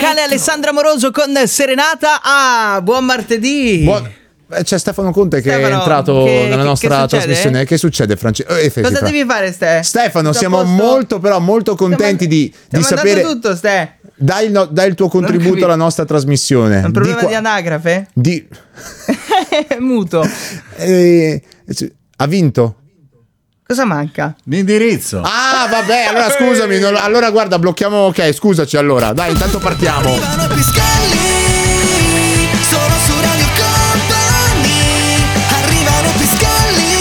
musicale Alessandra Moroso con Serenata. Buon martedì. C'è Stefano Conte che è entrato nella nostra trasmissione. Che succede, Francesco? Cosa devi fare, Stefano, siamo molto contenti di sapere tutto, Dai il tuo contributo alla nostra trasmissione. È un problema di anagrafe? Muto. Ha vinto. Cosa manca? L'indirizzo. Ah, vabbè, allora scusami. Allora guarda, blocchiamo. Ok, scusaci allora. Dai, intanto partiamo. Arrivano Piscalli, solo su Radio Company. Arrivano Piscalli,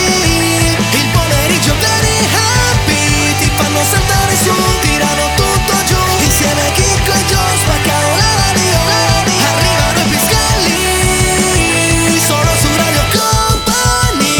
il pomeriggio very happy. Ti fanno saltare su, tirano tutto giù. Insieme a Chicco e Joe spaccano la radio. Arrivano Piscalli, solo su Radio Company.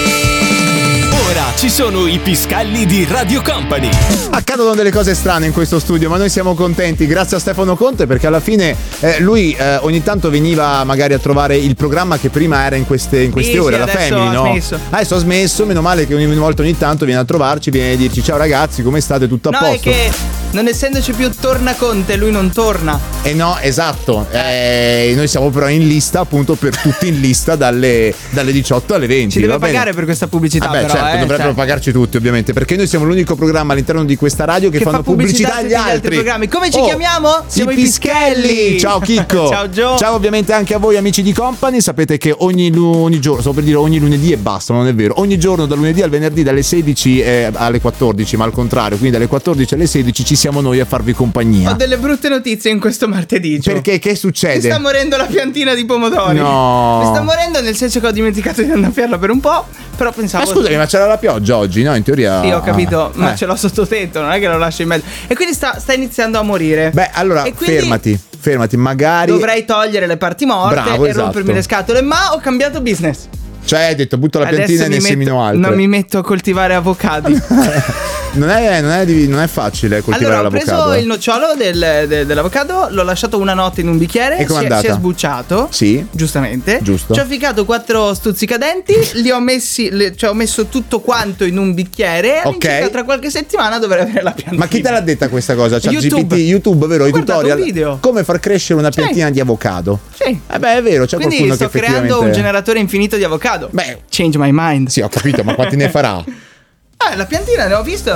Ora ci sono i Piscalli di Radio Company. Accadono delle cose strane in questo studio, ma noi siamo contenti grazie a Stefano Conte, perché alla fine lui ogni tanto veniva magari a trovare il programma che prima era in queste ore, alla Family, no? Adesso ha smesso, meno male che ogni volta ogni tanto viene a trovarci, viene a dirci ciao ragazzi, come state, tutto a posto? No, è che non essendoci più Torna Conte, lui non torna. No, esatto. Noi siamo però in lista, appunto, per tutti in lista dalle 18 alle 20. Ci deve pagare per questa pubblicità, però, certo, dovrebbero pagarci tutti, ovviamente, perché noi siamo l'unico programma all'interno di questa radio che fanno pubblicità agli altri programmi. Come ci chiamiamo? Siamo i Pischelli. Ciao Chicco. Ciao Gio. Ciao ovviamente anche a voi amici di Company. Sapete che ogni giorno, stavo per dire ogni lunedì e basta, non è vero, ogni giorno dal lunedì al venerdì dalle 16 alle 14, ma al contrario, quindi dalle 14 alle 16 ci siamo noi a farvi compagnia. Ho delle brutte notizie in questo martedì, Gio. Perché? Che succede? Mi sta morendo la piantina di pomodori. No. Mi sta morendo, nel senso che ho dimenticato di annaffiarla per un po', però pensavo... Ma scusami, ma c'era la pioggia oggi, no? In teoria... Sì, ho capito, ma ce l'ho sotto tetto, non è che lo lascio in mezzo. E quindi sta iniziando a morire. Beh, allora, fermati, magari... Dovrei togliere le parti morte e rompermi le scatole, ma ho cambiato business. Cioè, hai detto, butto la piantina e ne semino altre. Non mi metto a coltivare avocadi. Non è facile coltivare l'avocado. Allora, ho preso il nocciolo dell'avocado, l'ho lasciato una notte in un bicchiere, si è sbucciato. Sì. Giustamente. Giusto. Ci ho ficcato 4 stuzzicadenti, ho messo tutto quanto in un bicchiere. Ok. Tra qualche settimana dovrei avere la piantina. Ma chi te l'ha detta questa cosa? Cioè, YouTube, vero? I tutorial. Video. Come far crescere una piantina di avocado. Sì. Beh, è vero, c'è quindi qualcuno che sto creando un generatore infinito di avocado. Beh, change my mind. Sì, ho capito, ma quanti ne farà? La piantina ne ho visto.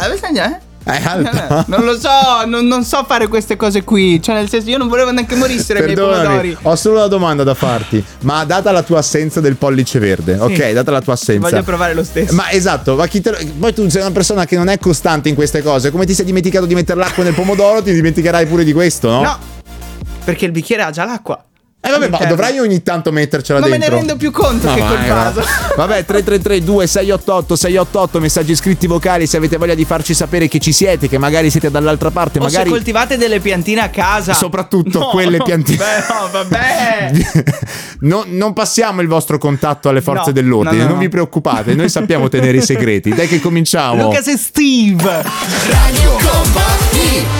È alta. Non lo so, non so fare queste cose qui. Cioè, nel senso, io non volevo neanche morissero i miei pomodori. Ho solo una domanda da farti. Ma data la tua assenza del pollice verde, ok, data la tua assenza, voglio provare lo stesso. Ma esatto, poi tu sei una persona che non è costante in queste cose. Come ti sei dimenticato di mettere l'acqua nel pomodoro, ti dimenticherai pure di questo, no? No, perché il bicchiere ha già l'acqua. Vabbè, ma dovrai ogni tanto mettercela dentro. Ma me ne rendo più conto che col caso. Vabbè, 333-2688-688, messaggi scritti vocali se avete voglia di farci sapere che ci siete, che magari siete dall'altra parte. O se coltivate delle piantine a casa. Soprattutto quelle piantine. Vabbè. Non passiamo il vostro contatto alle forze dell'ordine, non vi preoccupate, noi sappiamo tenere i segreti. Dai che cominciamo. Lucas e Steve. Radio Company.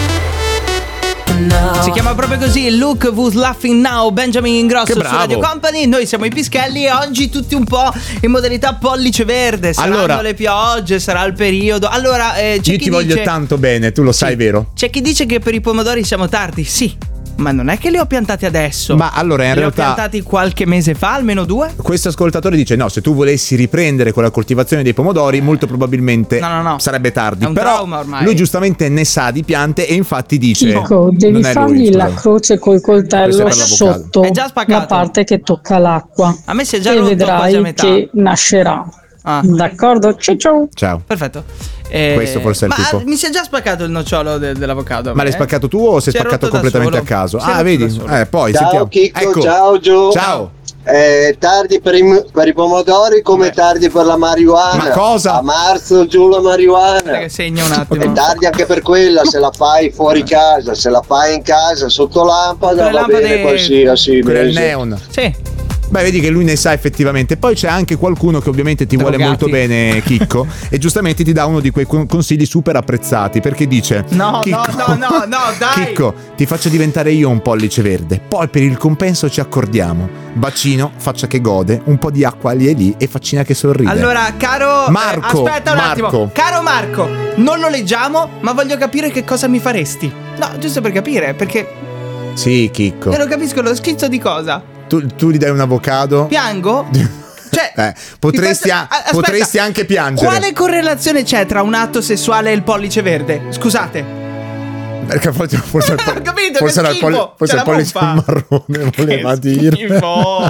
No. Si chiama proprio così, Look Who's Laughing Now, Benjamin Ingrosso su Radio Company. Noi siamo i Pischelli e oggi tutti un po' in modalità pollice verde. Saranno le piogge, sarà il periodo. Allora, c'è chi ti voglio tanto bene, tu lo sai, vero? C'è chi dice che per i pomodori siamo tardi, sì. Ma non è che li ho piantati adesso. Ma allora in realtà li ho piantati qualche mese fa, almeno 2. Questo ascoltatore dice no, se tu volessi riprendere con la coltivazione dei pomodori molto probabilmente sarebbe tardi. È un trauma ormai. Lui giustamente ne sa di piante e infatti dice Chico, devi fargli la croce col coltello sotto la parte che tocca l'acqua. A me si è già e rotto vedrai quasi a metà. che nascerà. D'accordo? Ciao. Perfetto. Questo forse è il tipo. Mi si è già spaccato il nocciolo dell'avocado. Ma l'hai spaccato tu o sei spaccato completamente a caso? Vedi? Poi ciao sentiamo. Chicco, ecco. ciao Gio. Ciao. Tardi per i pomodori come tardi per la marijuana. Ma cosa? A marzo giù la marijuana. Che segna un attimo. È tardi anche per quella, se la fai fuori casa, se la fai in casa sotto lampada va bene qualsiasi. Per il neon. Sì. Beh, vedi che lui ne sa effettivamente. Poi c'è anche qualcuno che ovviamente ti vuole molto bene, Chicco, e giustamente ti dà uno di quei consigli super apprezzati, perché dice: no, Chicco, no, dai. Chicco, ti faccio diventare io un pollice verde, poi per il compenso ci accordiamo. Bacino, faccia che gode, un po' di acqua lì e lì e faccina che sorride. Allora, caro Marco, aspetta un attimo. Caro Marco, non lo leggiamo, ma voglio capire che cosa mi faresti. No, giusto per capire, perché sì, Chicco. E lo capisco, lo schizzo di cosa? Tu gli dai un avocado? Piango? Cioè, potresti anche piangere. Quale correlazione c'è tra un atto sessuale e il pollice verde? Scusate. Perché forse ho capito, forse era il pollice marrone, voleva dire.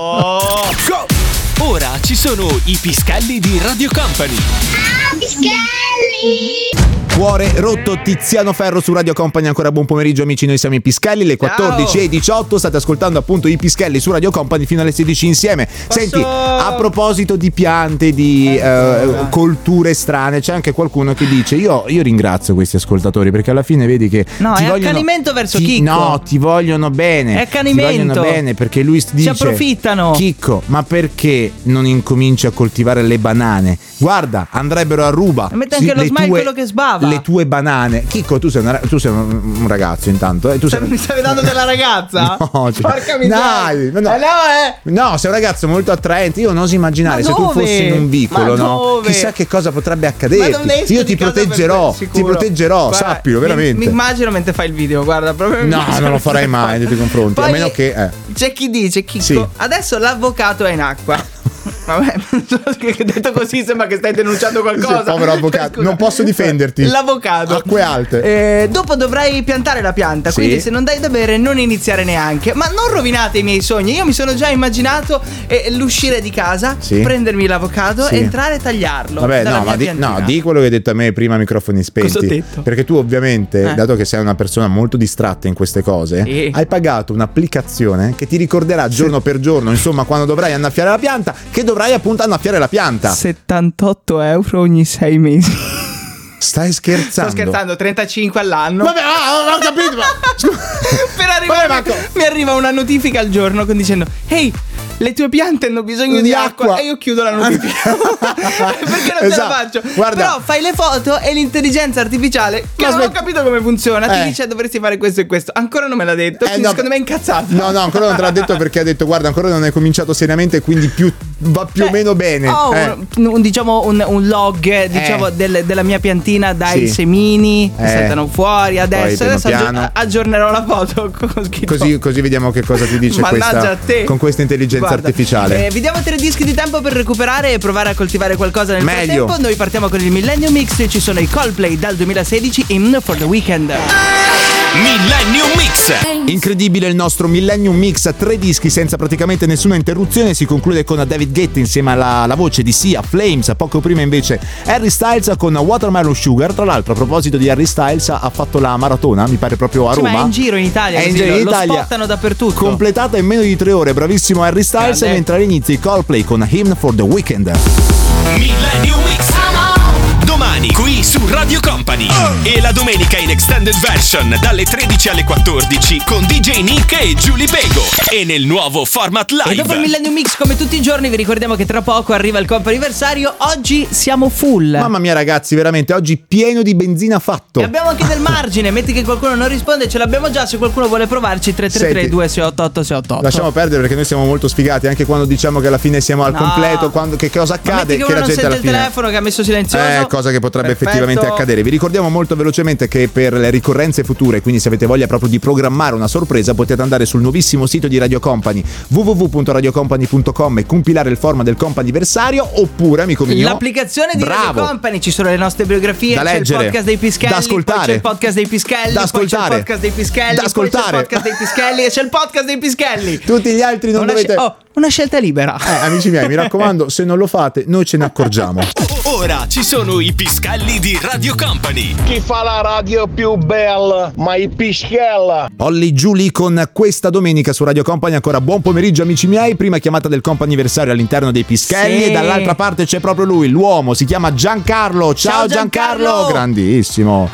Ora ci sono i Piskelli di Radio Company. Piskelli! Cuore rotto, Tiziano Ferro su Radio Company. Ancora buon pomeriggio amici, noi siamo i Piskelli, le 14:18, state ascoltando appunto i Piskelli su Radio Company fino alle 16 insieme. Senti, a proposito di piante, di colture strane, c'è anche qualcuno che dice io ringrazio questi ascoltatori, perché alla fine vedi che è accanimento verso Chicco. No, ti vogliono bene. È accanimento. Ti vogliono bene, perché lui dice: si approfittano. Chicco, ma perché non incominci a coltivare le banane? Guarda, andrebbero a ruba. Mette anche lo smile quello che sbava. Le tue banane. Chicco, tu sei un ragazzo intanto. Mi stavi dando della ragazza? No, porca miseria. No, sei un ragazzo molto attraente. Io non oso immaginare se tu fossi in un vicolo, no? Chissà che cosa potrebbe accadere. Io ti proteggerò, guarda, sappilo, veramente. Mi immagino mentre fai il video, guarda, proprio. No, non lo farei mai nei tuoi confronti. Poi, a meno che. C'è chi dice, Chicco, adesso l'avvocato è in acqua. Vabbè, detto così sembra che stai denunciando qualcosa. Sì, povero avvocato, scusa, non posso difenderti. L'avvocato. Acque alte. Dopo dovrai piantare la pianta, quindi se non dai da bere non iniziare neanche. Ma non rovinate i miei sogni. Io mi sono già immaginato l'uscire di casa, prendermi l'avocado, entrare e tagliarlo. Vabbè, di quello che hai detto a me prima a microfoni spenti. Cosa ho detto? Perché tu ovviamente, dato che sei una persona molto distratta in queste cose, hai pagato un'applicazione che ti ricorderà giorno per giorno, insomma, quando dovrai annaffiare la pianta, che dovrai appunto annaffiare la pianta. 78 euro ogni 6 mesi. Stai scherzando? Sto scherzando, 35 all'anno. Vabbè, ho capito. Per arrivare, mi arriva una notifica al giorno dicendo: ehi, le tue piante hanno bisogno di acqua. E io chiudo la notifica. Perché non te la faccio? Guarda. Però fai le foto e l'intelligenza artificiale, che non ho capito come funziona, ti dice dovresti fare questo e questo. Ancora non me l'ha detto, quindi secondo me è incazzato. No, ancora non te l'ha detto, perché ha detto: guarda, ancora non hai cominciato seriamente, quindi va più o meno bene. Un log, diciamo, della mia piantina dai semini che saltano fuori. Adesso aggiornerò la foto così vediamo che cosa ti dice con questa intelligenza artificiale. Vi diamo 3 dischi di tempo per recuperare e provare a coltivare qualcosa nel frattempo. Noi partiamo con il Millennium Mix e ci sono i Coldplay dal 2016, In for the Weekend. Millennium Mix. Incredibile il nostro Millennium Mix, 3 dischi senza praticamente nessuna interruzione. Si conclude con David Guetta insieme alla voce di Sia, Flames. Poco prima invece Harry Styles con Watermelon Sugar. Tra l'altro, a proposito di Harry Styles, ha fatto la maratona, mi pare proprio a Roma. Ma è in giro in Italia, lo spottano dappertutto. Completata in meno di 3 ore, bravissimo Harry Styles. Mentre all'inizio i Coldplay con Hymn for the Weekend. Millennium Mix. Domani qui su Radio Company e la domenica in extended version dalle 13 alle 14 con DJ Nick e Giulia Bego e nel nuovo format live. E dopo il Millennium Mix, come tutti i giorni, vi ricordiamo che tra poco arriva il comp'anniversario. Oggi siamo full. Mamma mia ragazzi, veramente oggi pieno di benzina fatto. E abbiamo anche del margine. Metti che qualcuno non risponde, ce l'abbiamo già. Se qualcuno vuole provarci, 333 2688 688. Lasciamo perdere, perché noi siamo molto sfigati anche quando diciamo che alla fine siamo al completo. Che cosa accade? Che la gente alla fine il telefono che ha messo silenzioso, cosa che potrebbe effettivamente accadere. Vi ricordiamo molto velocemente che per le ricorrenze future, quindi se avete voglia proprio di programmare una sorpresa, potete andare sul nuovissimo sito di Radio Company, www.radiocompany.com, e compilare il form del comp'anniversario, oppure, amico mio, l'applicazione di Radio Company. Ci sono le nostre biografie, da leggere, c'è il podcast dei Piskelli, da ascoltare, c'è il podcast dei Piskelli, da ascoltare, c'è il podcast dei Piskelli, da ascoltare, c'è il podcast dei Piskelli e c'è il podcast dei Piskelli. Tutti gli altri non dovete. Una scelta libera. Amici miei, mi raccomando, se non lo fate, noi ce ne accorgiamo. Ora ci sono i Piskelli di Radio Company. Chi fa la radio più bella? Ma i Piskelli. Olli Giulia con Questa domenica su Radio Company. Ancora buon pomeriggio amici miei. Prima chiamata del comp'anniversario all'interno dei Piskelli. E dall'altra parte c'è proprio lui, l'uomo, si chiama Giancarlo. Ciao Giancarlo. Grandissimo.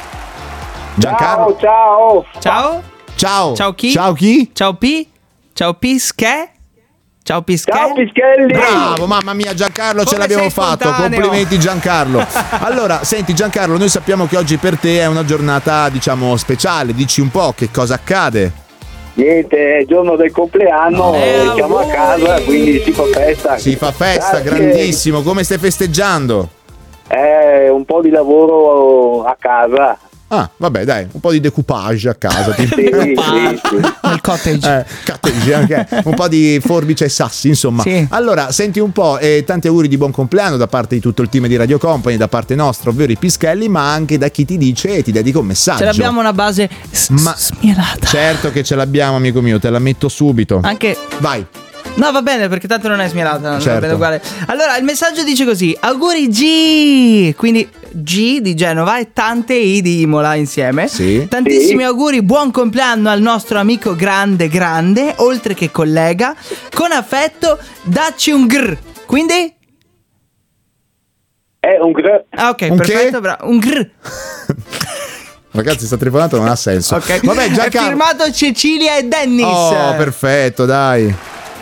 Giancarlo. Ciao. Ciao. Ciao chi? Ciao chi? Ciao P. Ciao Pische. Ciao Pischelli. Ciao Pischelli. Bravo, mamma mia Giancarlo, ce l'abbiamo fatto. Complimenti Giancarlo. Allora, senti Giancarlo, noi sappiamo che oggi per te è una giornata, diciamo, speciale. Dici un po' che cosa accade? Niente, è il giorno del compleanno, siamo a casa, quindi si fa festa. Si fa festa, grandissimo. Come stai festeggiando? Un po' di lavoro a casa. Ah, vabbè, dai, un po' di decoupage a casa. Sì. Nel cottage. Cottage, anche un po' di forbice e sassi, insomma. Sì. Allora, senti un po', tanti auguri di buon compleanno da parte di tutto il team di Radio Company, da parte nostra, ovvero i Pischelli, ma anche da chi ti dice e ti dedica un messaggio. Ce l'abbiamo una base smielata. Certo che ce l'abbiamo, amico mio, te la metto subito. Anche... Vai. No, va bene, perché tanto non è smielata. Certo. Va bene uguale. Allora, il messaggio dice così: auguri G. Quindi G di Genova e tante I di Imola insieme. Sì. Tantissimi auguri, buon compleanno al nostro amico grande, oltre che collega. Con affetto, dacci un grr. Quindi? Un grr. Ah, ok, Un perfetto, che? bravo. Un grr. Ragazzi, sta telefonando, non ha senso. Ok. Vabbè, è firmato Cecilia e Dennis. Oh, perfetto, dai.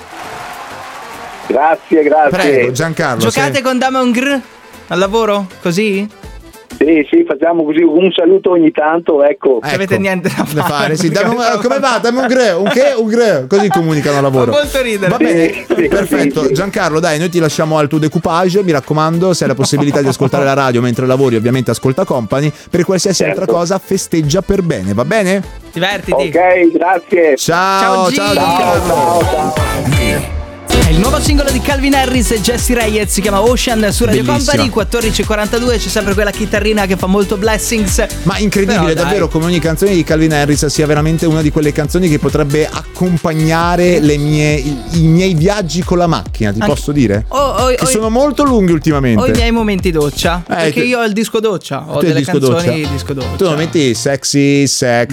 Grazie. Prego, Giancarlo. Giocate con Dame un grr al lavoro? Così? Sì, facciamo così un saluto ogni tanto, ecco. Se avete niente da fare. Sì, come va? Dammi un gre, un che? Un gre. Così comunicano a lavoro. Fa molto ridere. Va bene, Sì, perfetto. sì. Giancarlo, dai, noi ti lasciamo al tuo decoupage. Mi raccomando, se hai la possibilità di ascoltare la radio mentre lavori, ovviamente ascolta Company. Per qualsiasi altra cosa, festeggia per bene, va bene? Divertiti. Ok, grazie. Ciao G. Giancarlo. Ciao. È il nuovo singolo di Calvin Harris e Jessie Reyez, si chiama Ocean su Radio Bellissima. Company. 14:42, c'è sempre quella chitarrina che fa molto blessings. Ma incredibile, Però, davvero, come ogni canzone di Calvin Harris sia veramente una di quelle canzoni che potrebbe accompagnare i miei viaggi con la macchina, ti posso dire? Che sono molto lunghi ultimamente. Ho i miei momenti doccia, perché io ho il disco doccia, ho delle canzoni disco doccia. Tu non metti sexy,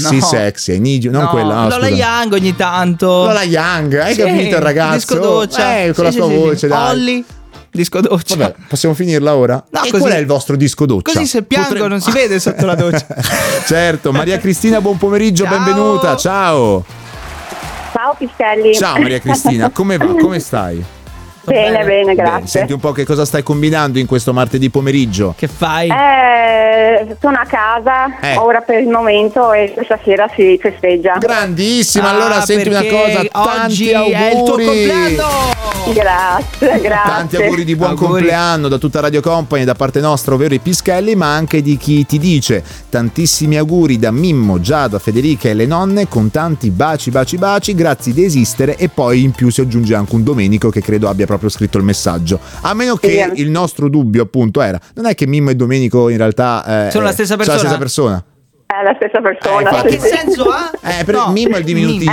I need you, non quella. No, Lola scusa. Young ogni tanto. Lola Young, hai Sì, capito il ragazzo? disco doccia. Con la sua voce, dai. Olly, disco doccia. Vabbè, possiamo finirla ora? No, E così- qual è il vostro disco doccia? Così se piango non si vede sotto la doccia. Certo, Maria Cristina, buon pomeriggio, Ciao. benvenuta, ciao. Ciao Pischelli. Ciao Maria Cristina, come va? Come stai? Bene, grazie. Senti un po' che cosa stai combinando in questo martedì pomeriggio. Che fai? Sono a casa ora per il momento e questa sera si festeggia. Grandissima, allora senti una cosa, tanti oggi auguri. è il tuo compleanno. Grazie. Tanti auguri di buon compleanno da tutta Radio Company, da parte nostra, ovvero i Pischelli, ma anche di chi ti dice. Tantissimi auguri da Mimmo, Giada, Federica e le nonne, con tanti baci, grazie di esistere, e poi in più si aggiunge anche un Domenico che credo abbia proprio scritto il messaggio. A meno che il nostro dubbio appunto era, non è che Mimmo e Domenico in realtà sono la stessa persona? Sono la stessa persona. È la stessa persona. infatti. Che senso ha? No, Mimmo è il diminutivo.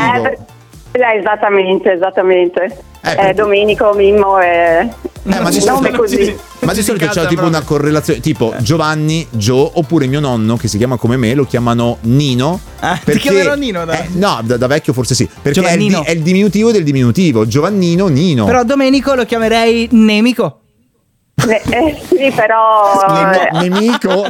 Esattamente. perché- Domenico, Mimmo e ma di nome solito, così. ma di solito c'è tipo una correlazione, tipo Giovanni, Gio, oppure mio nonno che si chiama come me lo chiamano Nino. Ti chiamerò Nino, dai. No, da vecchio forse sì, perché Giovannino. è il diminutivo del diminutivo. Giovannino, Nino. Però Domenico lo chiamerei Nemico. Sì, però Nemico.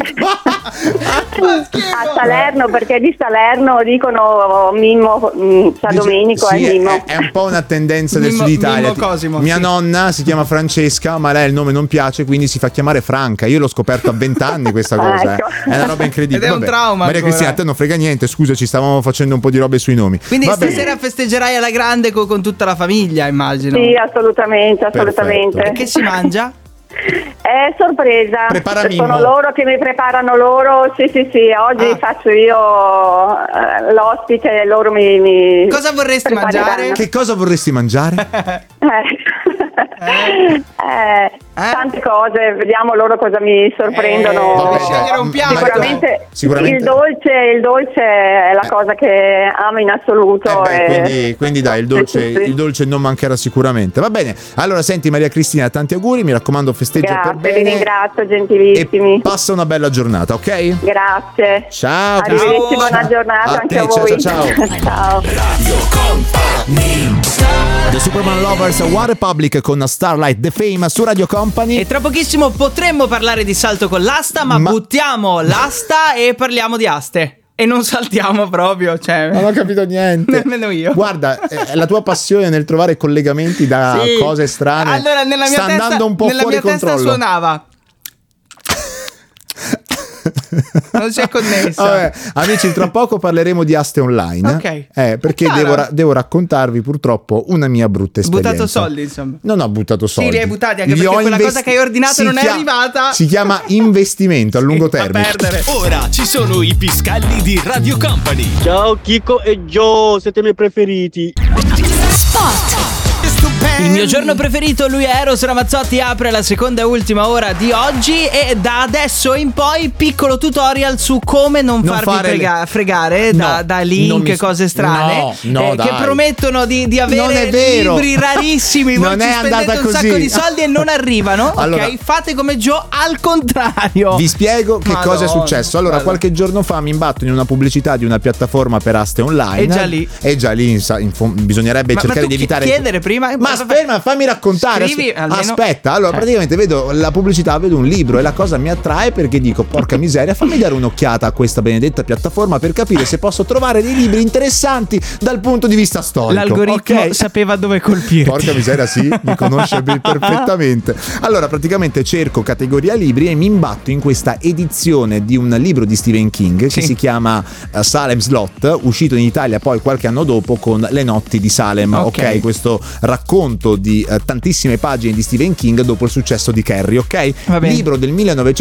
a Salerno, perché di Salerno dicono Mimmo, Domenico sì, e Mimmo. è un po' una tendenza del Mimmo- Sud Italia. Mimmo Cosimo, Mia sì. nonna si chiama Francesca, ma lei il nome non piace, quindi si fa chiamare Franca. Io l'ho scoperto a 20 anni questa cosa. Ecco. È una roba incredibile. Ed è un trauma Maria ancora. Cristina, a te non frega niente, scusa, ci stavamo facendo un po' di robe sui nomi. Quindi Va bene. stasera festeggerai alla grande con tutta la famiglia, immagino. Sì, assolutamente. Perfetto. Che si mangia? È sorpresa. Prepara Mimmo. Sono loro che mi preparano loro. Sì. Oggi faccio io l'ospite e loro mi Cosa vorresti prepareranno. mangiare? Che cosa vorresti mangiare? Tante cose, vediamo loro cosa mi sorprendono. vabbè, scegliere un piatto. Sicuramente il dolce è la cosa che amo in assoluto. Quindi dai, il dolce non mancherà sicuramente. Va bene. Allora senti Maria Cristina, tanti auguri, mi raccomando, festeggia per Grazie, bene. vi ringrazio, E gentilissimi. passa una bella giornata, ok? Grazie. Ciao. Arrivederci, buona giornata anche a te, voi. ciao. Ciao. The Superman Lovers, One Republic con Starlight The Fame su Radio Company. E tra pochissimo potremmo parlare di salto con l'asta, ma buttiamo l'asta e parliamo di aste. e non saltiamo proprio, cioè. Non ho capito niente. Nemmeno io. Guarda, la tua passione nel trovare collegamenti da cose strane allora, nella mia sta andando un po' fuori controllo. Nella mia testa suonava. Non si è connessa. Vabbè, amici, tra poco parleremo di aste online. Ok. Perché devo raccontarvi purtroppo una mia brutta esperienza. Buttato soldi, insomma. Non ho buttato soldi. Sì, li hai buttati anche perché quella cosa che hai ordinato non è arrivata. Si chiama investimento a lungo termine. Ora ci sono i piscalli di Radio Company. Ciao Chico e Joe, siete i miei preferiti. Spot. Il mio giorno preferito, lui è Eros Ramazzotti, apre la seconda e ultima ora di oggi e da adesso in poi piccolo tutorial su come non farvi fregare da link e cose strane che promettono di avere libri rarissimi. Non è andata così. Un sacco di soldi e non arrivano. Allora, ok, fate come Joe al contrario. Vi spiego che cosa è successo. Allora, qualche giorno fa mi imbatto in una pubblicità di una piattaforma per aste online. E già lì bisognerebbe cercare di evitare. Chiedere prima. Ma aspetta, fammi raccontare. Aspetta, allora praticamente vedo la pubblicità, vedo un libro e la cosa mi attrae perché dico porca miseria, fammi dare un'occhiata a questa benedetta piattaforma per capire se posso trovare dei libri interessanti dal punto di vista storico. L'algoritmo sapeva dove colpire. Porca miseria, sì, mi conosce perfettamente. Allora praticamente cerco categoria libri e mi imbatto in questa edizione di un libro di Stephen King che si chiama Salem's Lot, uscito in Italia poi qualche anno dopo con Le notti di Salem. Ok, questo racconto di tantissime pagine di Stephen King dopo il successo di Carrie, ok? Libro del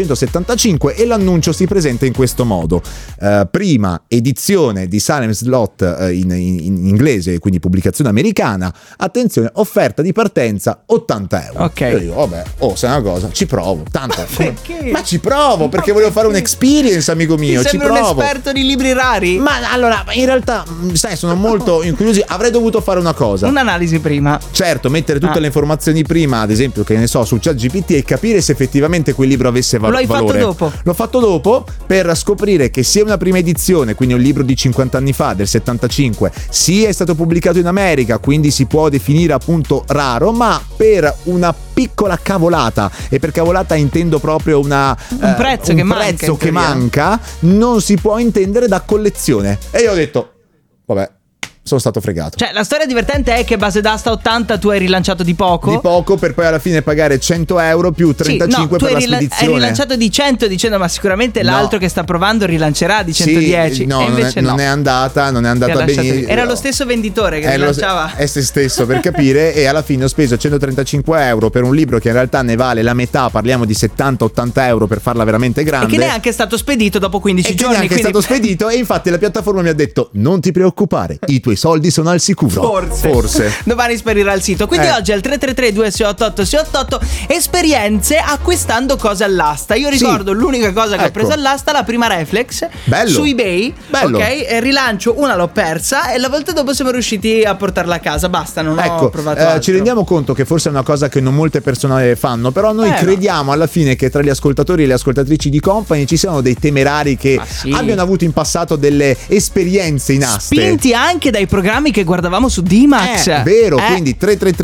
1975 e l'annuncio si presenta in questo modo: prima edizione di Salem's Lot in inglese, quindi pubblicazione americana, attenzione, offerta di partenza €80. Ok. Io dico, vabbè, se è una cosa, ci provo, tanto. Ma ci provo perché volevo fare un'experience, amico mio. Ci provo. Sei un esperto di libri rari? Ma allora, in realtà, sai, sono molto incuriosito. Avrei dovuto fare una cosa. Un'analisi prima. Certo, mettere tutte le informazioni prima, ad esempio, che ne so, su ChatGPT e capire se effettivamente quel libro avesse valore. L'hai fatto dopo? L'ho fatto dopo per scoprire che sia una prima edizione, quindi un libro di 50 anni fa, del 75, sia è stato pubblicato in America, quindi si può definire appunto raro, ma per una piccola cavolata, e per cavolata intendo proprio un prezzo che manca, non si può intendere da collezione. E io ho detto, vabbè, sono stato fregato. Cioè, la storia divertente è che base d'asta 80 tu hai rilanciato di poco. Di poco, per poi alla fine pagare €100 più 35 per la spedizione. Hai rilanciato di 100 dicendo ma sicuramente l'altro che sta provando rilancerà di 110. Sì, no, invece non è andata bene. Era lo stesso venditore che rilanciava. È se stesso, per capire. E alla fine ho speso €135 per un libro che in realtà ne vale la metà, parliamo di €70-80 per farla veramente grande. E che neanche è stato spedito dopo 15 giorni. Neanche è stato spedito, e infatti la piattaforma mi ha detto non ti preoccupare, i tuoi soldi sono al sicuro. Forse. Domani sparirà il sito. Quindi oggi al 333-2688-688 esperienze acquistando cose all'asta. Io ricordo l'unica cosa che ho preso all'asta, la prima reflex. Bello. Su eBay. Bello. Ok, e rilancio una l'ho persa e la volta dopo siamo riusciti a portarla a casa. Basta, non ho provato altro. Ci rendiamo conto che forse è una cosa che non molte persone fanno, però noi crediamo alla fine che tra gli ascoltatori e le ascoltatrici di Company ci siano dei temerari che abbiano avuto in passato delle esperienze in aste, spinti anche dai programmi che guardavamo su D-Max. Vero, quindi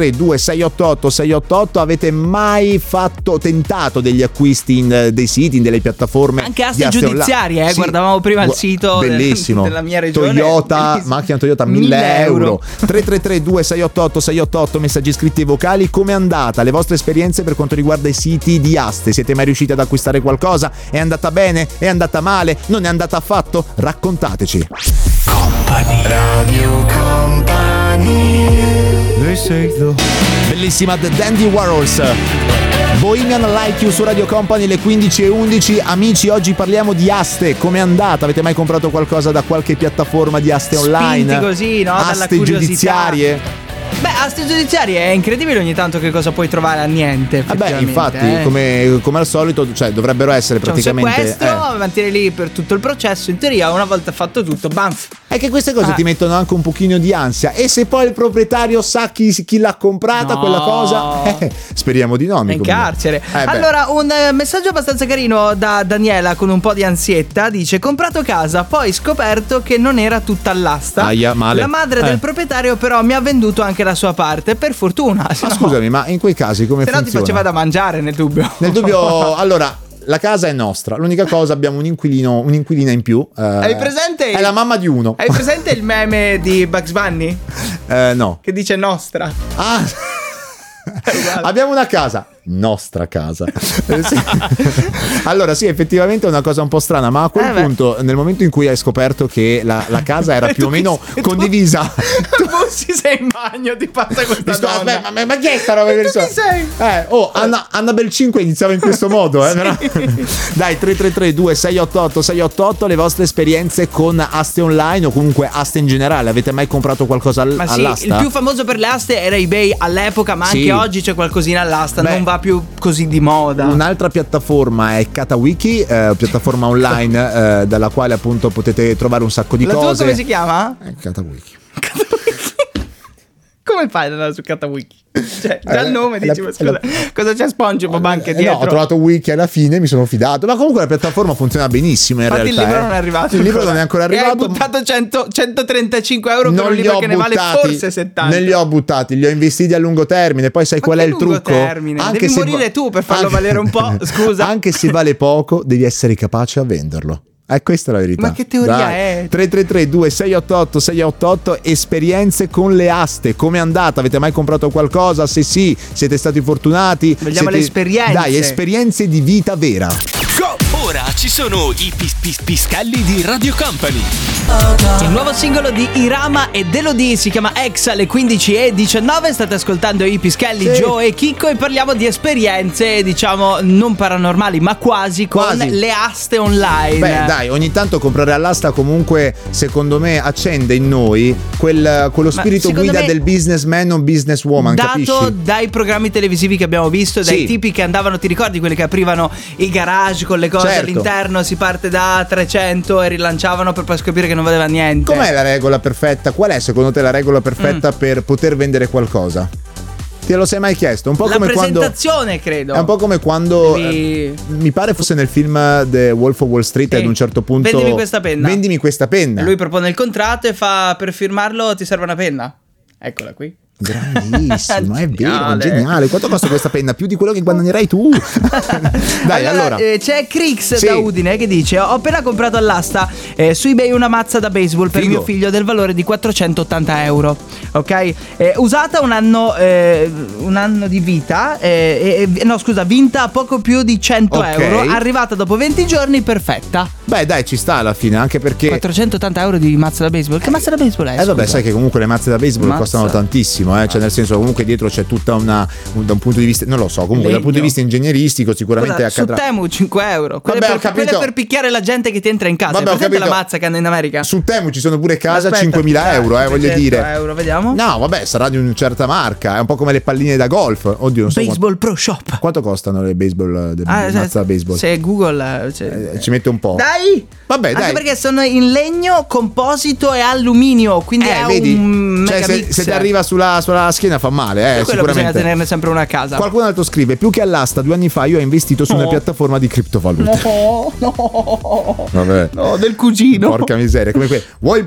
333-2688-688. Avete mai tentato degli acquisti in dei siti, in delle piattaforme? Anche aste giudiziarie, guardavamo prima il sito bellissimo della mia regione. Toyota, macchina Toyota, €1.000. 333-2688-688, messaggi scritti e vocali. Com'è andata la vostra esperienze per quanto riguarda i siti di aste? Siete mai riusciti ad acquistare qualcosa? È andata bene? È andata male? Non è andata affatto? Raccontateci. Company Radio Company. Bellissima The Dandy Warhols, Bohemian Like You su Radio Company, le 15:11. Amici, oggi parliamo di aste. Com'è andata? Avete mai comprato qualcosa da qualche piattaforma di aste online? Spinti così, no? Aste giudiziarie? Beh, aste giudiziarie è incredibile ogni tanto che cosa puoi trovare a niente. Vabbè, infatti, come al solito, cioè dovrebbero essere praticamente un sequestro, mantieni lì per tutto il processo. In teoria, una volta fatto tutto, banf. È che queste cose ti mettono anche un pochino di ansia. E se poi il proprietario sa chi l'ha comprata quella cosa? Speriamo di no, amico. In carcere. Allora, un messaggio abbastanza carino da Daniela con un po' di ansietta. Dice: comprato casa, poi scoperto che non era tutta all'asta. Aia, male. La madre del proprietario però mi ha venduto anche la sua parte, per fortuna. Ma scusami, ma in quei casi come funziona? Se no ti faceva da mangiare, nel dubbio. Allora, la casa è nostra, l'unica cosa abbiamo un'inquilina in più. Hai presente? È la mamma di uno. Hai presente il meme di Bugs Bunny? No. Che dice nostra. Abbiamo una casa, nostra casa. Allora sì, effettivamente è una cosa un po' strana, ma a quel punto, nel momento in cui hai scoperto che la casa era più o meno condivisa, tu fossi sei in bagno, ti passa questa donna. Aspetta, ma chi è sta roba? Chi sei? Annabelle 5 iniziava in questo modo, però. Dai, 333-2688-688 le vostre esperienze con aste online o comunque aste in generale. Avete mai comprato qualcosa all'asta? Il più famoso per le aste era eBay all'epoca, ma anche oggi c'è qualcosina all'asta. Non va più così di moda. Un'altra piattaforma è Katawiki, piattaforma online dalla quale appunto potete trovare un sacco di cose. La tua come si chiama? Katawiki. Come fai ad andare su Katawiki? Cioè, già il nome dici, ma scusa, cosa c'è SpongeBob anche dietro? No, ho trovato Wiki alla fine, mi sono fidato. Ma comunque la piattaforma funziona benissimo in realtà. Il libro non è arrivato. Il libro non è ancora arrivato. E hai buttato 135 euro per un libro che ne vale forse 70. Non li ho buttati, li ho investiti a lungo termine. Poi sai qual è il trucco? Anche devi morire tu per farlo valere un po'. Scusa. Anche se vale poco, devi essere capace a venderlo. Questa è la verità. Ma che teoria è? 333-2688-688 esperienze con le aste. Come è andata? Avete mai comprato qualcosa? Se sì, siete stati fortunati. Vogliamo le esperienze. Dai, esperienze di vita vera. Ora ci sono i piscalli di Radio Company. Il nuovo singolo di Irama e Delodie si chiama Ex alle 15:19. State ascoltando i piscalli Joe e Chicco e parliamo di esperienze, diciamo, non paranormali, ma quasi con le aste online. Beh, dai, ogni tanto comprare all'asta comunque, secondo me, accende in noi quello spirito guida del businessman o businesswoman, dato capisci? Dai programmi televisivi che abbiamo visto, dai tipi che andavano, ti ricordi quelli che aprivano i garage con le cose all'interno, si parte da 300 e rilanciavano per poi scoprire che non valeva niente. Com'è la regola perfetta? Qual è secondo te la regola perfetta per poter vendere qualcosa? Te lo sei mai chiesto? Un po' come presentazione, credo. È un po' come quando mi pare fosse nel film The Wolf of Wall Street, ad un certo punto vendimi questa penna. Vendimi questa penna. Lui propone il contratto e fa: per firmarlo ti serve una penna. Eccola qui. Grandissimo, è vero, geniale. Quanto costa questa penna? Più di quello che guadagnerai tu. Dai, allora. C'è Crix da Udine che dice: ho appena comprato all'asta su eBay una mazza da baseball per mio figlio del valore di 480 euro. Ok? Usata un anno di vita. No, scusa, vinta a poco più di 100 euro. Arrivata dopo 20 giorni, perfetta. Beh, dai, ci sta alla fine, anche perché 480 euro di mazza da baseball. Che mazza da baseball è? Vabbè, sai che comunque le mazze da baseball costano tantissimo. Cioè, nel senso, comunque dietro c'è tutta da un punto di vista, non lo so, comunque dal punto di vista ingegneristico sicuramente accadrà. Su Temu 5 euro. Quelle per picchiare la gente che ti entra in casa. Presente la mazza che hanno in America? Su Temu ci sono pure case a 5.000 euro, voglio dire. Euro, vediamo. No, vabbè, sarà di una certa marca. È un po' come le palline da golf. Oddio, non so. Baseball Pro Shop. Quanto costano le baseball? Mazza da baseball? Se Google ci mette un po'. Dai! Vabbè, anche perché sono in legno, composito e alluminio. Quindi è vedi, un se ti arriva sulla schiena fa male, quello sicuramente. Bisogna tenerne sempre una a casa. Qualcun altro scrive: più che all'asta 2 anni fa io ho investito su una piattaforma di criptovalute. No. Vabbè. No, del cugino. Porca miseria, come vuoi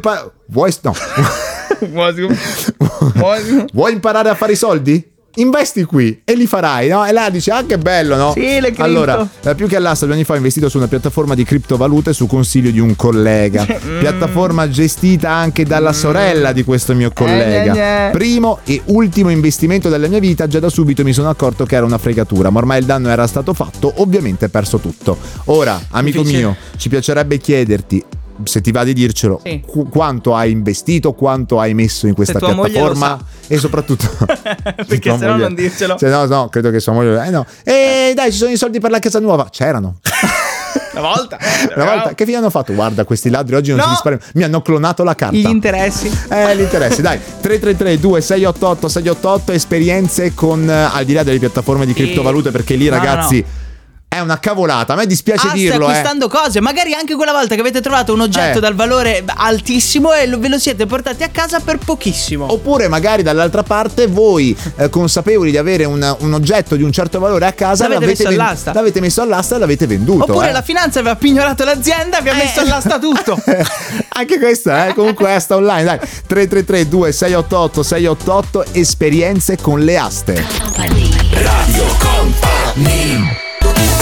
imparare a fare i soldi? Investi qui e li farai, no? E là dici: ah, che bello, no? Sì, le cripto. Allora, più che all'asta 2 anni fa ho investito su una piattaforma di criptovalute su consiglio di un collega. Piattaforma gestita anche dalla sorella di questo mio collega. Primo e ultimo investimento della mia vita. Già da subito mi sono accorto che era una fregatura, ma ormai il danno era stato fatto, ovviamente perso tutto. Ora, amico mio, ci piacerebbe chiederti, se ti va di dircelo, quanto hai investito, quanto hai messo in questa piattaforma e soprattutto perché se no non dircelo. No, credo che sua moglie no. E dai, ci sono i soldi per la casa nuova. C'erano. Una volta. Che fine hanno fatto? Guarda, questi ladri oggi non si risparmiano. Mi hanno clonato la carta. Gli interessi. Gli interessi, dai. 333-2688-688 esperienze con al di là delle piattaforme di criptovalute, perché lì ragazzi è una cavolata, a me dispiace dirlo. Stai acquistando cose, magari anche quella volta che avete trovato un oggetto dal valore altissimo e ve lo siete portati a casa per pochissimo. Oppure magari dall'altra parte voi consapevoli di avere un oggetto di un certo valore a casa l'avete messo all'asta e l'avete venduto. Oppure la finanza aveva pignorato l'azienda e vi ha messo all'asta tutto. Anche questa comunque asta online, dai. 333-2688-688 esperienze con le aste. Radio Company.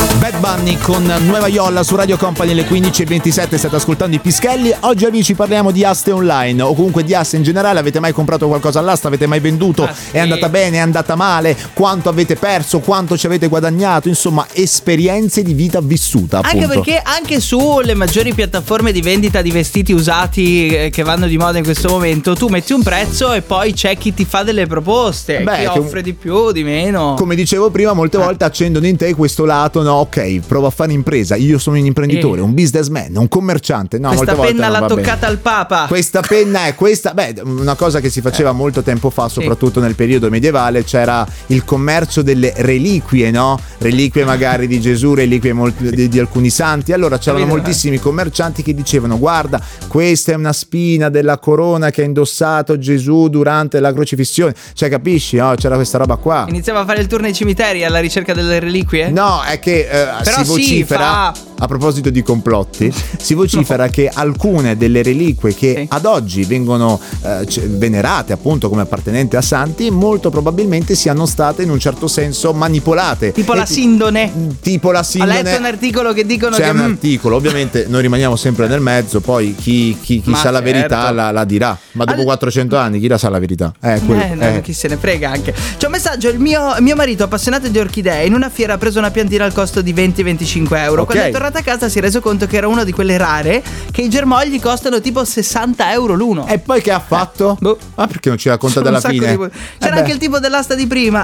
Bad Bunny con Nueva Iolla su Radio Company alle 15:27, state ascoltando i Pischelli. Oggi amici parliamo di aste online o comunque di aste in generale. Avete mai comprato qualcosa all'asta? Avete mai venduto? Sì. È andata bene? È andata male? Quanto avete perso? Quanto ci avete guadagnato? Insomma, esperienze di vita vissuta, appunto. Anche perché anche sulle maggiori piattaforme di vendita di vestiti usati che vanno di moda in questo momento, tu metti un prezzo e poi c'è chi ti fa delle proposte, chi offre di più, di meno. Come dicevo prima, molte volte accendono in te questo lato, no? Ok, provo a fare un'impresa, io sono un imprenditore, un businessman, un commerciante. No, questa molte penna volte l'ha toccata al Papa. Questa penna è questa, una cosa che si faceva molto tempo fa, soprattutto nel periodo medievale, c'era il commercio delle reliquie, no? Reliquie magari di Gesù, reliquie di alcuni santi. Allora c'erano moltissimi commercianti che dicevano: guarda, questa è una spina della corona che ha indossato Gesù durante la crocifissione. Cioè, capisci, no? C'era questa roba qua. Iniziava a fare il tour nei cimiteri alla ricerca delle reliquie? No, è che si vocifera, a proposito di complotti, si vocifera che alcune delle reliquie che ad oggi vengono venerate appunto come appartenenti a santi, molto probabilmente siano state in un certo senso manipolate. Tipo la sindone. Tipo la sindone. Ho letto un articolo che dicono c'è un articolo, ovviamente noi rimaniamo sempre nel mezzo, poi chi sa la verità la dirà. Ma dopo 400 anni chi la sa la verità? Chi se ne frega anche. C'è un messaggio: il mio marito appassionato di orchidee in una fiera ha preso una piantina al costo di 20-25 euro. Quando è tornato a casa si è reso conto che era una di quelle rare che i germogli costano tipo 60 euro l'uno. E poi che ha fatto? Perché non ci racconta dalla fine? C'era anche il tipo dell'asta di prima.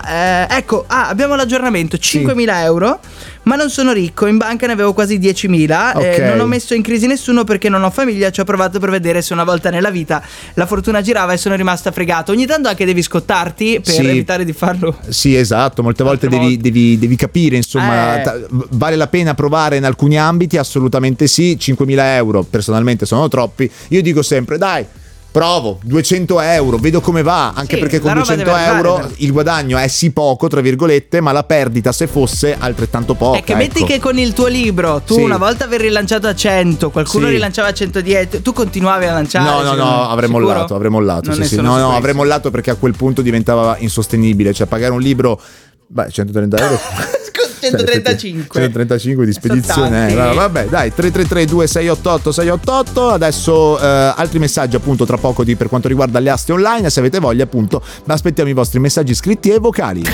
Abbiamo l'aggiornamento, 5.000 euro. Ma non sono ricco, in banca ne avevo quasi 10.000. Non ho messo in crisi nessuno perché non ho famiglia. Ci ho provato per vedere se una volta nella vita la fortuna girava e sono rimasta fregato. Ogni tanto anche devi scottarti per evitare di farlo. Sì, esatto, molte volte devi capire, insomma, vale la pena provare in alcuni ambiti? Assolutamente sì. 5.000 euro personalmente sono troppi. Io dico sempre, dai, provo 200 euro, vedo come va, anche perché con 200 euro il guadagno è sì poco, tra virgolette, ma la perdita se fosse altrettanto poca. È che metti che con il tuo libro tu una volta aver rilanciato a 100, qualcuno rilanciava a 110, tu continuavi a lanciare. No, avrei mollato. No, avrei mollato perché a quel punto diventava insostenibile, cioè pagare un libro, 130 euro. 135 di spedizione. Vabbè, dai, 333-2688-688. Adesso altri messaggi appunto tra poco per quanto riguarda le aste online. Se avete voglia appunto aspettiamo i vostri messaggi scritti e vocali.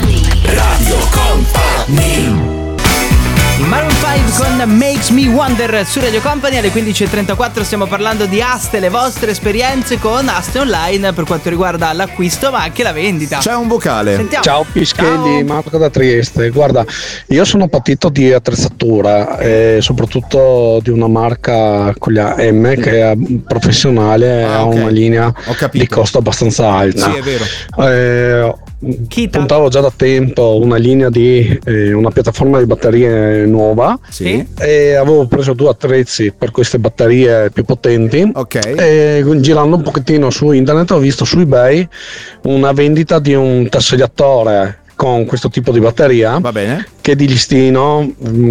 Radio Company. Maroon 5 con Makes Me Wonder su Radio Company alle 15:34. Stiamo parlando di aste, le vostre esperienze con aste online per quanto riguarda l'acquisto ma anche la vendita. C'è un vocale. Sentiamo. Ciao Pischelli, Marco da Trieste. Guarda, io sono patito di attrezzatura e soprattutto di una marca con gli AM che è professionale, ha una linea di costo abbastanza alta. Sì, è vero. Puntavo già da tempo una linea di una piattaforma di batterie nuova e avevo preso 2 attrezzi per queste batterie più potenti e girando un pochettino su internet ho visto su eBay una vendita di un tassellatore con questo tipo di batteria, va bene, che di listino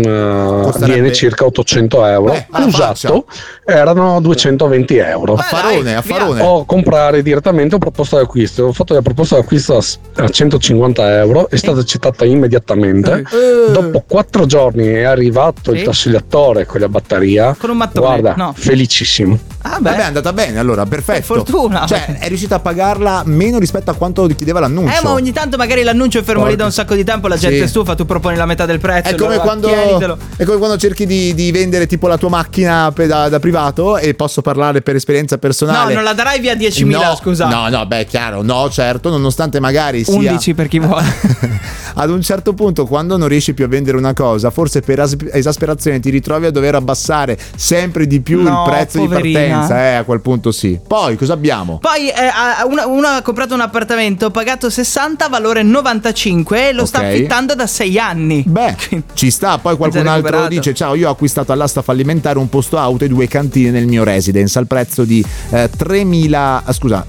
viene circa 800 euro, usato erano 220 euro. Affarone. Ho comprare direttamente una proposta d'acquisto, ho fatto la proposta d'acquisto a 150 euro, è stata accettata immediatamente. Dopo 4 giorni è arrivato il tassellatore con la batteria, con un mattone. Guarda, felicissimo. Vabbè, è andata bene, allora, perfetto. Per fortuna. Cioè, è riuscita a pagarla meno rispetto a quanto chiedeva l'annuncio. Ma ogni tanto magari l'annuncio è fermo lì da un sacco di tempo, la gente è stufa, tu proponi la metà del prezzo. È come quando cerchi di vendere tipo la tua macchina da privato, e posso parlare per esperienza personale. No, non la darai via 10.000, scusa. No, chiaro, no, certo, nonostante magari sia 11 per chi vuole. Ad un certo punto, quando non riesci più a vendere una cosa, forse per esasperazione ti ritrovi a dover abbassare sempre di più il prezzo di partenza. A quel punto sì. Poi cosa abbiamo? Poi uno ha comprato un appartamento, pagato 60, valore 95, e lo sta affittando da 6 anni. Beh, ci sta. Poi qualcun altro dice: ciao, io ho acquistato all'asta fallimentare un posto auto e 2 cantine nel mio residence al prezzo di 3.000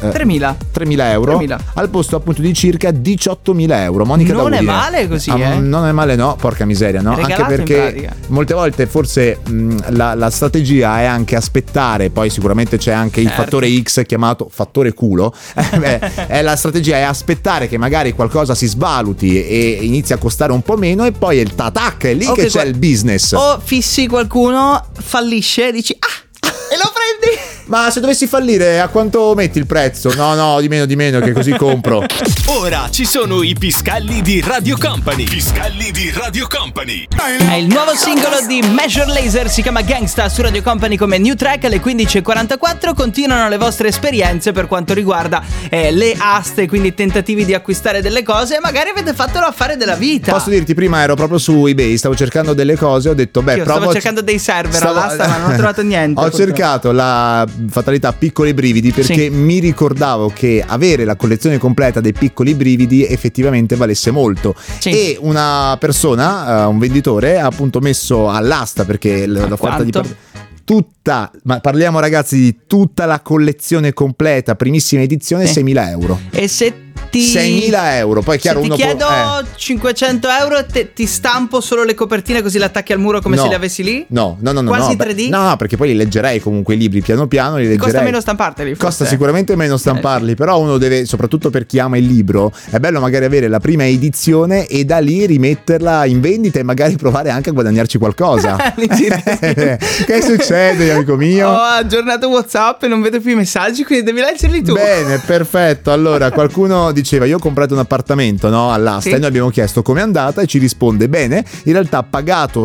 euro 3.000. Al posto appunto di circa 18.000 euro. Monica non è male così, non è male, no, porca miseria, no. Anche perché molte volte forse la strategia è anche aspettare. Poi sicuramente c'è anche il fattore X chiamato fattore culo. La strategia è aspettare che magari qualcosa si svaluti rivaluti e inizia a costare un po' meno e poi è il tatac, è lì che c'è il business. O fissi qualcuno, fallisce e dici e lo prendi. Ma se dovessi fallire, a quanto metti il prezzo? No, di meno che così compro. Ora ci sono i Piscalli di Radio Company. Piscalli di Radio Company. È il nuovo singolo di Major Lazer, si chiama Gangsta, su Radio Company come new track alle 15:44. Continuano le vostre esperienze per quanto riguarda le aste, quindi tentativi di acquistare delle cose e magari avete fatto l'affare della vita. Posso dirti, prima ero proprio su eBay, stavo cercando delle cose, ho detto stavo cercando dei server all'asta, ma non ho trovato niente. Ho cercato la fatalità piccoli brividi perché mi ricordavo che avere la collezione completa dei piccoli brividi effettivamente valesse molto, e una persona, un venditore, ha appunto messo all'asta, perché l'offerta di tutta, ma parliamo ragazzi di tutta la collezione completa, primissima edizione, 6.000 euro. E se 6.000 euro, poi chiaro, se ti chiedo 500 euro ti stampo solo le copertine così le attacchi al muro come se le avessi lì? No. Quasi 3D? No, perché poi li leggerei comunque i libri piano piano, li leggerei. Costa meno stamparli forse. Costa sicuramente meno stamparli, però uno deve, soprattutto per chi ama il libro, è bello magari avere la prima edizione e da lì rimetterla in vendita e magari provare anche a guadagnarci qualcosa. Che succede, amico mio? Ho aggiornato WhatsApp e non vedo più i messaggi, quindi devi leggerli tu. Bene, perfetto. Allora, qualcuno diceva: io ho comprato un appartamento, no, all'asta, e noi abbiamo chiesto com'è andata e ci risponde: bene, in realtà ha pagato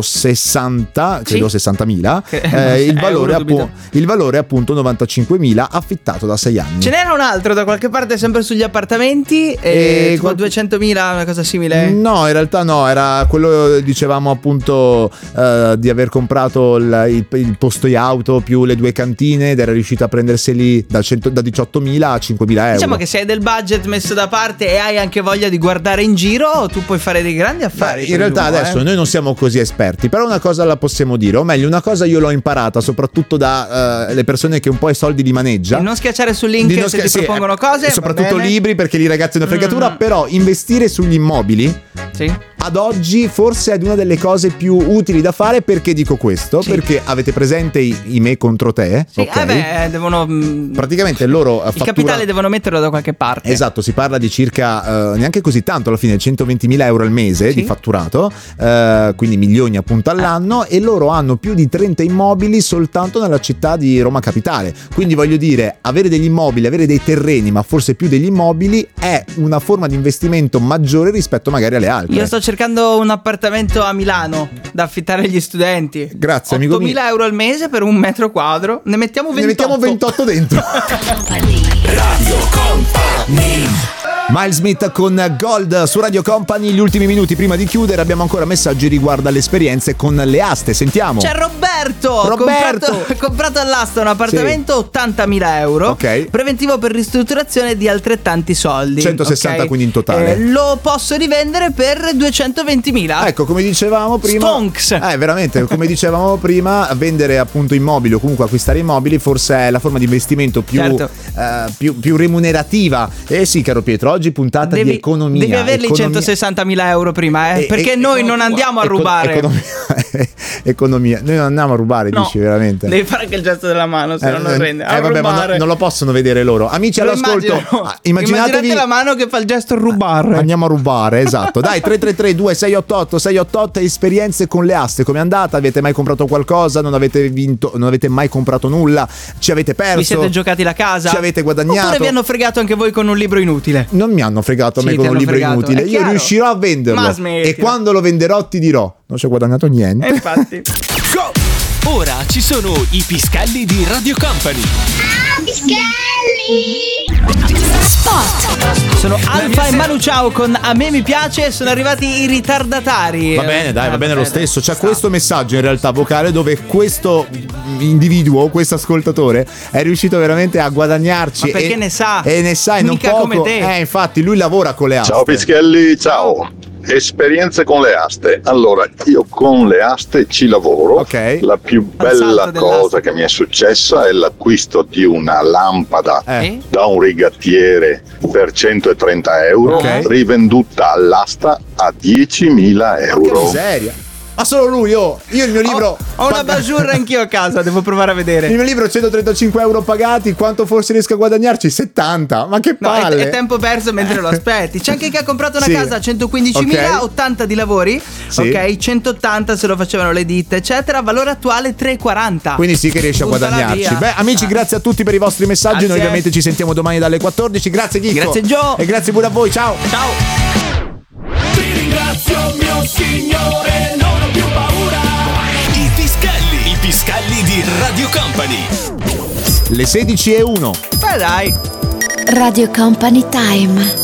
60.000, il valore è appunto 95.000, affittato da 6 anni. Ce n'era un altro da qualche parte sempre sugli appartamenti, tipo 200.000, una cosa simile? No, in realtà no, era quello, dicevamo appunto di aver comprato il posto di auto più le 2 cantine ed era riuscito a prenderseli da 18.000 a 5.000 euro. Diciamo che se hai del budget messo da parte e hai anche voglia di guardare in giro, tu puoi fare dei grandi affari. In realtà adesso noi non siamo così esperti, però una cosa la possiamo dire, o meglio, una cosa io l'ho imparata soprattutto da le persone che un po' i soldi li maneggia. Di non schiacciare sul link se ti propongono cose, soprattutto libri, perché lì ragazzi è una fregatura. Però investire sugli immobili ad oggi forse è una delle cose più utili da fare. Perché dico questo? Perché avete presente i me contro te? Devono praticamente loro il capitale devono metterlo da qualche parte. Esatto, si parla di circa neanche così tanto alla fine, 120.000 euro al mese di fatturato, quindi milioni appunto all'anno, e loro hanno più di 30 immobili soltanto nella città di Roma Capitale. Quindi voglio dire, avere degli immobili, avere dei terreni, ma forse più degli immobili, è una forma di investimento maggiore rispetto magari alle altre. Io sto cercando un appartamento a Milano da affittare agli studenti. Grazie amico mio. 8.000 euro al mese per un metro quadro. Ne mettiamo 28. Ne mettiamo 28 dentro. Radio Company. Miles Smith con Gold su Radio Company. Gli ultimi minuti prima di chiudere, abbiamo ancora messaggi riguardo alle esperienze con le aste. Sentiamo. C'è Roberto. Comprato all'asta un appartamento, 80.000 euro. Ok. Preventivo per ristrutturazione di altrettanti soldi. 160 quindi in totale. Lo posso rivendere per 220.000. Ecco, come dicevamo prima. Stonks. Veramente, come dicevamo prima, vendere appunto immobili o comunque acquistare immobili forse è la forma di investimento più remunerativa. Sì, caro Pietro, oggi puntata di economia. Devi averli 160.000 euro prima, perché noi non andiamo a rubare. Economia. Noi non andiamo a rubare, dici veramente? Devi fare anche il gesto della mano, se no non rende. Vabbè, ma non lo possono vedere loro. Amici all'ascolto, immaginate la mano che fa il gesto rubare. Andiamo a rubare, esatto. Dai, 333 2688 688, esperienze con le aste. Com'è andata? Avete mai comprato qualcosa? Non avete vinto? Non avete mai comprato nulla? Ci avete perso? Vi siete giocati la casa? Ci avete guadagnato? Oppure vi hanno fregato anche voi con un libro inutile? Non mi hanno fregato a me con un libro inutile. Io riuscirò a venderlo e quando lo venderò ti dirò: non ci ho guadagnato niente. Infatti. Ora ci sono i Piscalli di Radio Company. Piscalli Spot. Sono Alfa e Manu Ciao con A me mi piace. Sono arrivati i ritardatari. Va bene, dai, va bene lo stesso. C'è questo messaggio in realtà vocale dove questo individuo, questo ascoltatore, è riuscito veramente a guadagnarci. Ma perché ne sa? E ne sa, e non poco. Come te. Infatti lui lavora con le aste. Ciao Pischelli, ciao. Esperienze con le aste. Allora, io con le aste ci lavoro. Okay. La più bella cosa che mi è successa è l'acquisto di una lampada da un rigattiere per 130 euro, rivenduta all'asta a 10.000 euro. Che miseria. Ma solo lui, io il mio libro. Ho una Bajur anch'io a casa, devo provare a vedere. Il mio libro 135 euro pagati, quanto forse riesco a guadagnarci? 70. Ma che palle. No, è tempo perso mentre lo aspetti. C'è anche chi ha comprato una casa a 115.000, 80 di lavori, ok? 180 se lo facevano le ditte, eccetera. Valore attuale 3,40. Quindi sì che riesce a guadagnarci. Beh, amici, grazie a tutti per i vostri messaggi. Noi ovviamente ci sentiamo domani dalle 14. Grazie Chicco. Grazie Gio. E grazie pure a voi. Ciao. Ciao. Ti ringrazio mio Signore, non ho più paura. I Piscalli di Radio Company. Le 16:01. Beh dai. Radio Company Time.